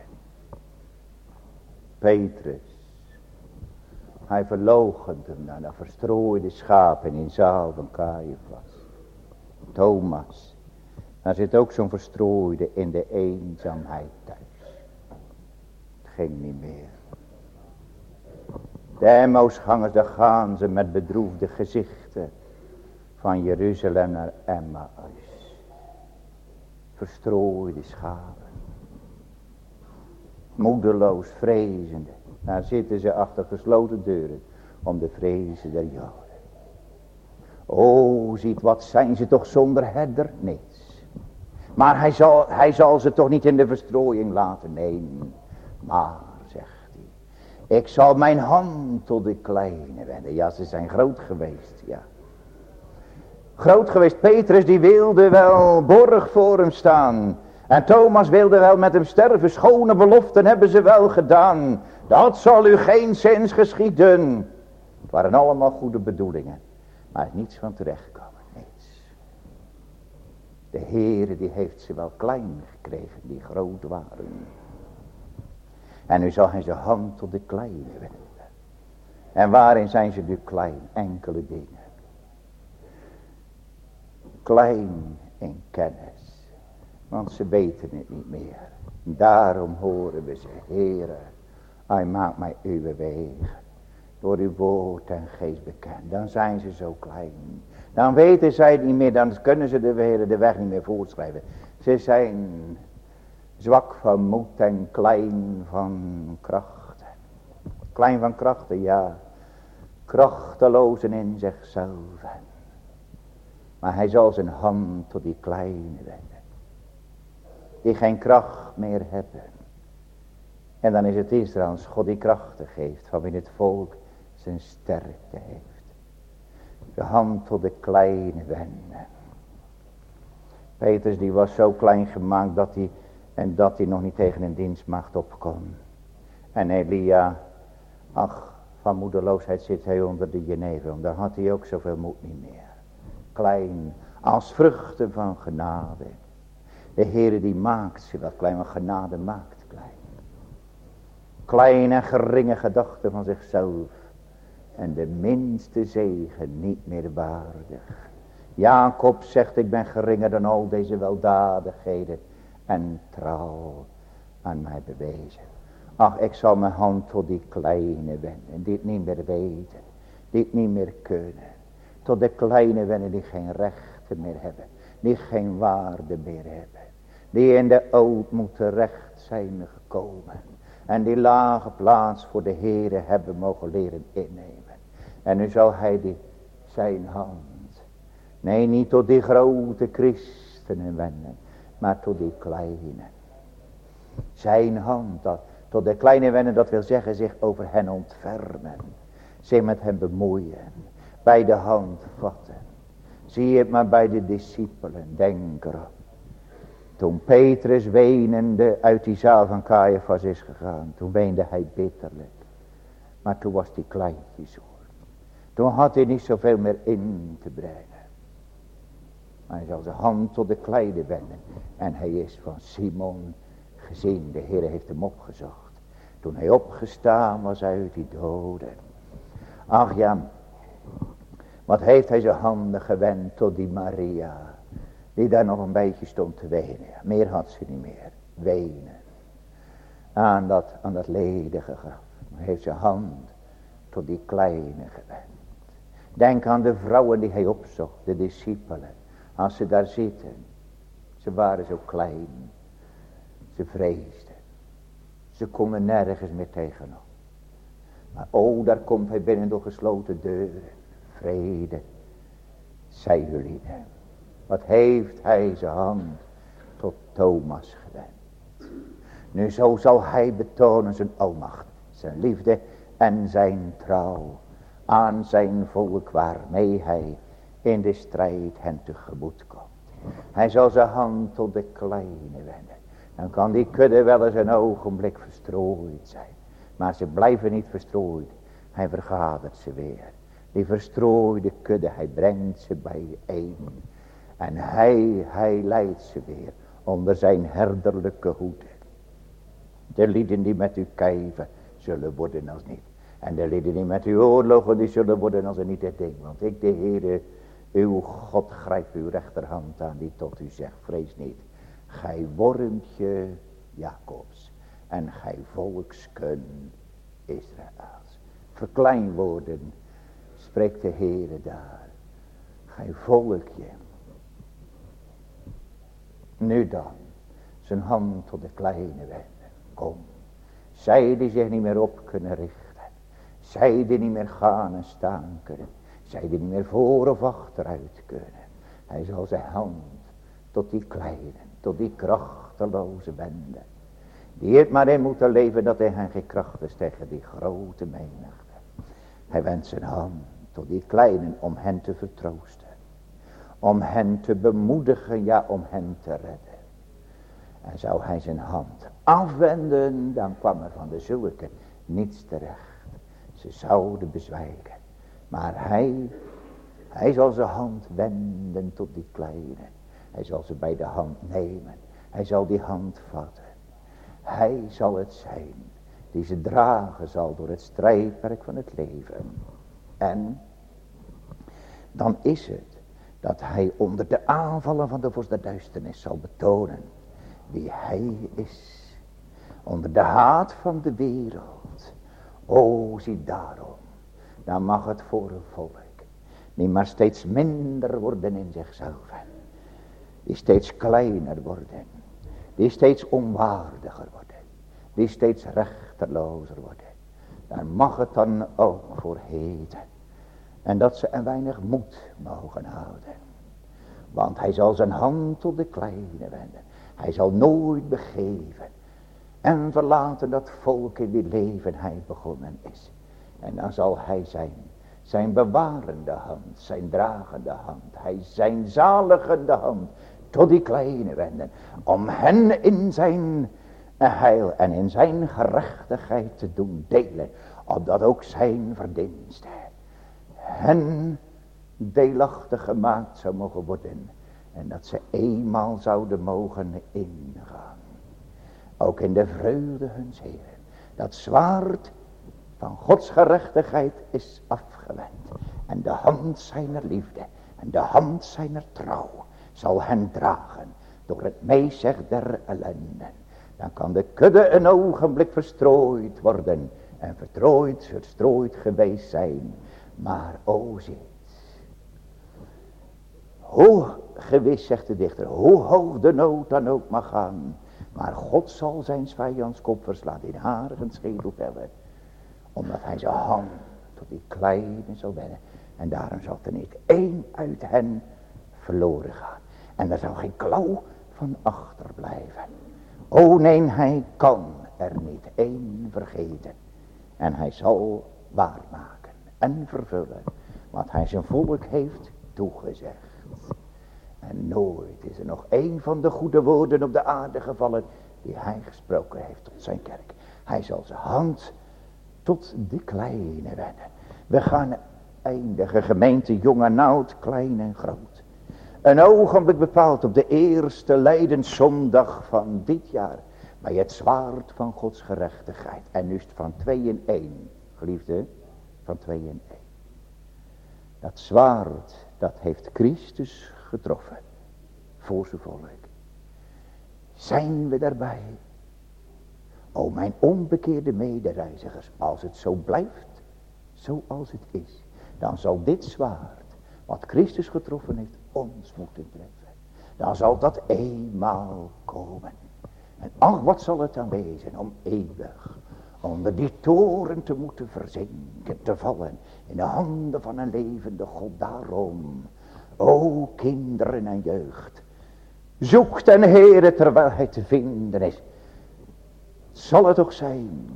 Petrus, hij verloochent hem naar de verstrooide schapen in zaal van Caiaphas. Thomas, daar zit ook zo'n verstrooide in de eenzaamheid thuis. Het ging niet meer. De Emmausgangers, daar gaan ze met bedroefde gezichten van Jeruzalem naar Emmaus. Verstrooide schapen. Moedeloos, vrezende. Daar zitten ze achter gesloten deuren om de vrezen der Joden. O, ziet, wat zijn ze toch zonder herder? Niets. Maar hij zal ze toch niet in de verstrooiing laten nemen. Maar, zegt hij, ik zal mijn hand tot de kleine wenden. Ja, ze zijn groot geweest, ja. Groot geweest. Petrus die wilde wel borg voor hem staan. En Thomas wilde wel met hem sterven. Schone beloften hebben ze wel gedaan. Dat zal u geen zins geschieden. Het waren allemaal goede bedoelingen. Maar er is niets van terechtkomen. Niets. De Heere die heeft ze wel klein gekregen. Die groot waren. En nu zal hij zijn hand tot de kleine wenden. En waarin zijn ze nu klein? Enkele dingen. Klein in kennis. Want ze weten het niet meer. Daarom horen we ze. Heere, hij maakt mij uw wegen. Door uw woord en geest bekend. Dan zijn ze zo klein. Dan weten zij het niet meer. Dan kunnen ze de weg niet meer voorschrijven. Ze zijn zwak van moed en klein van krachten. Klein van krachten, ja. krachtelozen in zichzelf. Maar hij zal zijn hand tot die kleine wenden, die geen kracht meer hebben. En dan is het Israël als God die krachten geeft, van wie het volk zijn sterkte heeft. De hand tot de kleine wenden. Petrus die was zo klein gemaakt dat hij nog niet tegen een dienstmacht op kon. En Elia, ach, van moedeloosheid zit hij onder de jenever. Daar had hij ook zoveel moed niet meer. Klein, als vruchten van genade. De Heere die maakt ze wat klein, maar genade maakt klein. Klein en geringe gedachten van zichzelf. En de minste zegen niet meer waardig. Jacob zegt, ik ben geringer dan al deze weldadigheden. En trouw aan mij bewezen. Ach, ik zal mijn hand tot die kleine wenden. Die het niet meer weten. Die het niet meer kunnen. Tot de kleine wenden die geen rechten meer hebben. Die geen waarde meer hebben. Die in de ootmoed terecht zijn gekomen. En die lage plaats voor de Heere hebben mogen leren innemen. En nu zal hij zijn hand. Nee, niet tot die grote christenen wenden. Maar tot die kleine. Zijn hand. Tot de kleine wenden, dat wil zeggen zich over hen ontfermen. Zich met hen bemoeien. Bij de hand vatten. Zie het maar bij de discipelen. Denk erop. Toen Petrus wenende uit die zaal van Caiaphas is gegaan. Toen weende hij bitterlijk. Maar toen was hij kleintjes hoor. Toen had hij niet zoveel meer in te brengen. Maar hij zal zijn hand tot de kleine wenden. En hij is van Simon gezien. De Heer heeft hem opgezocht. Toen hij opgestaan was uit die doden. Ach ja. Wat heeft hij zijn handen gewend tot die Maria. Die daar nog een beetje stond te wenen. Meer had ze niet meer. Wenen. Aan dat ledige graf. Hij heeft zijn hand tot die kleine gewend. Denk aan de vrouwen die hij opzocht. De discipelen. Als ze daar zitten. Ze waren zo klein. Ze vreesden. Ze konden nergens meer tegenop. Maar daar komt hij binnen door gesloten deuren. Vrede. Zij jullie. Wat heeft hij zijn hand tot Thomas gewend. Nu zo zal hij betonen zijn almacht. Zijn liefde en zijn trouw. Aan zijn volk waarmee hij in de strijd hen tegemoet komt. Hij zal zijn hand tot de kleine wenden. Dan kan die kudde wel eens een ogenblik verstrooid zijn. Maar ze blijven niet verstrooid. Hij vergadert ze weer. Die verstrooide kudde, hij brengt ze bijeen. En hij leidt ze weer onder zijn herderlijke hoede. De lieden die met u kijven, zullen worden als niet. En de lieden die met u oorlogen, die zullen worden als een niet het ding. Want ik, de Heere, uw God, grijp uw rechterhand aan, die tot u zegt, vrees niet. Gij wormpje Jacobs en gij volkskun Israëls. Verklein worden, spreekt de Heere daar. Gij volkje. Nu dan, zijn hand tot de kleine wenden. Kom, zij die zich niet meer op kunnen richten. Zij die niet meer gaan en staan kunnen. Zij die niet meer voor of achteruit kunnen. Hij zal zijn hand tot die kleine, tot die krachteloze wenden. Die het maar in moeten leven dat hij hen geen kracht is tegen die grote menigte. Hij wendt zijn hand tot die kleinen om hen te vertroosten. Om hen te bemoedigen, ja om hen te redden. En zou hij zijn hand afwenden, dan kwam er van de zulke niets terecht. Ze zouden bezwijken. Maar hij zal zijn hand wenden tot die kleine. Hij zal ze bij de hand nemen. Hij zal die hand vatten. Hij zal het zijn die ze dragen zal door het strijdperk van het leven. En dan is het dat hij onder de aanvallen van de vorst der duisternis zal betonen wie hij is. Onder de haat van de wereld. O, zie daarom. Dan mag het voor een volk niet maar steeds minder worden in zichzelf. Die steeds kleiner worden. Die steeds onwaardiger worden. Die steeds rechterlozer worden. Daar mag het dan ook voor heten. En dat ze een weinig moed mogen houden. Want hij zal zijn hand tot de kleine wenden. Hij zal nooit begeven en verlaten dat volk in wie leven hij begonnen is. En dan zal hij zijn bewarende hand, zijn dragende hand, hij zijn zaligende hand tot die kleine wenden. Om hen in zijn heil en in zijn gerechtigheid te doen delen. Opdat ook zijn verdienste hen deelachtig gemaakt zou mogen worden. En dat ze eenmaal zouden mogen ingaan. Ook in de vreugde huns Heeren. Dat zwaard van Gods gerechtigheid is afgewend. En de hand zijner liefde en de hand zijner trouw zal hen dragen door het meezeg der ellenden. Dan kan de kudde een ogenblik verstrooid worden en verstrooid geweest zijn. Maar o ziet, hoe gewis, zegt de dichter, hoe hoog de nood dan ook mag gaan, maar God zal zijn vijands kop verslaan, in harigen schedel vellen, omdat hij zijn hand tot die kleine zal wennen. En daarom zal er niet één uit hen verloren gaan. En er zal geen klauw van achterblijven. O nee, hij kan er niet één vergeten. En hij zal waarmaken en vervullen wat hij zijn volk heeft toegezegd. En nooit is er nog één van de goede woorden op de aarde gevallen die hij gesproken heeft tot zijn kerk. Hij zal zijn hand tot de kleine wenden. We gaan eindigen, gemeente, jong en oud, klein en groot. Een ogenblik bepaald op de eerste lijdenszondag van dit jaar. Bij het zwaard van Gods gerechtigheid. En nu is het van 2 in 1, geliefde, van 2 in 1. Dat zwaard, dat heeft Christus getroffen. Voor zijn volk. Zijn we daarbij? O mijn onbekeerde medereizigers, als het zo blijft, zoals het is, dan zal dit zwaard, wat Christus getroffen heeft, ons moeten treffen. Dan zal dat eenmaal komen. En ach, wat zal het dan wezen om eeuwig onder die toren te moeten verzinken, te vallen in de handen van een levende God. Daarom, o kinderen en jeugd, zoek den Heere terwijl hij te vinden is. Zal het toch zijn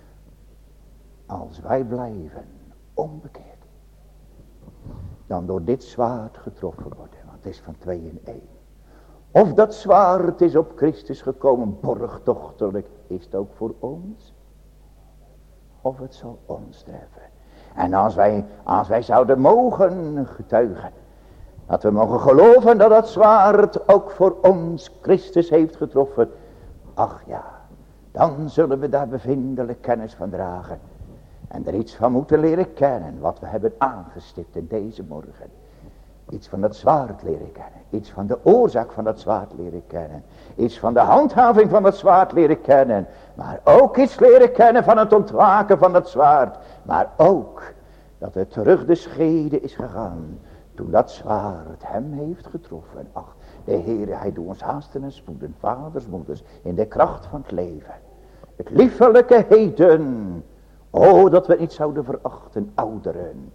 als wij blijven onbekeerd, dan door dit zwaard getroffen worden, want het is van 2 in 1. Of dat zwaard is op Christus gekomen, borgdochterlijk, is het ook voor ons? Of het zal ons treffen. En als wij zouden mogen getuigen, dat we mogen geloven dat dat zwaard ook voor ons Christus heeft getroffen. Ach ja, dan zullen we daar bevindelijk kennis van dragen. En er iets van moeten leren kennen, wat we hebben aangestipt in deze morgen. Iets van dat zwaard leren kennen. Iets van de oorzaak van dat zwaard leren kennen. Iets van de handhaving van dat zwaard leren kennen. Maar ook iets leren kennen van het ontwaken van dat zwaard. Maar ook dat het terug de schede is gegaan. Toen dat zwaard hem heeft getroffen. Ach, de Heere, hij doet ons haasten en spoeden. Vaders, moeders, in de kracht van het leven. Het liefelijke heden. O, dat we niet zouden verachten, ouderen.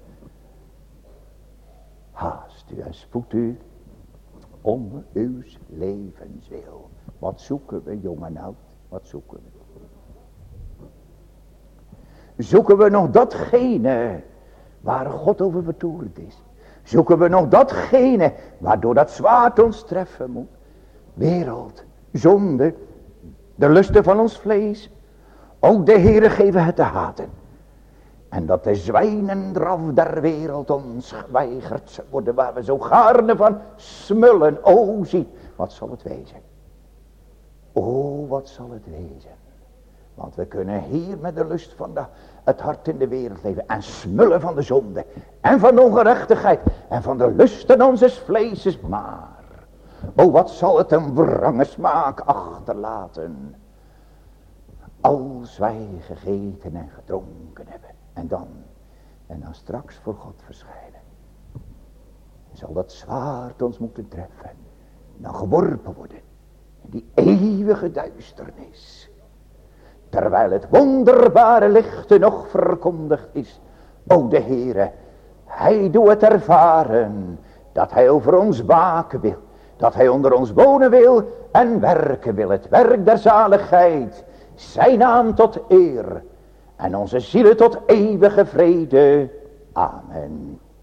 Haast u en spoed u om uw levenswil. Wat zoeken we, jong en oud? Wat zoeken we? Zoeken we nog datgene waar God over vertoornd is? Zoeken we nog datgene waardoor dat zwaard ons treffen moet? Wereld, zonde, de lusten van ons vlees. Ook de Heere geven het te haten. En dat de zwijnendraf der wereld ons geweigerd worden, waar we zo gaarne van smullen. O, zie, wat zal het wezen? O, wat zal het wezen? Want we kunnen hier met de lust van het hart in de wereld leven. En smullen van de zonde. En van de ongerechtigheid. En van de lusten onzes vleeses. Maar, o, wat zal het een wrange smaak achterlaten. Als wij gegeten en gedronken hebben. En dan straks voor God verschijnen. Zal dat zwaard ons moeten treffen. Dan geworpen worden. In die eeuwige duisternis. Terwijl het wonderbare licht nog verkondigd is. O de Heere, Hij doet het ervaren dat hij over ons waken wil. Dat hij onder ons wonen wil en werken wil. Het werk der zaligheid. Zijn naam tot eer. En onze zielen tot eeuwige vrede. Amen.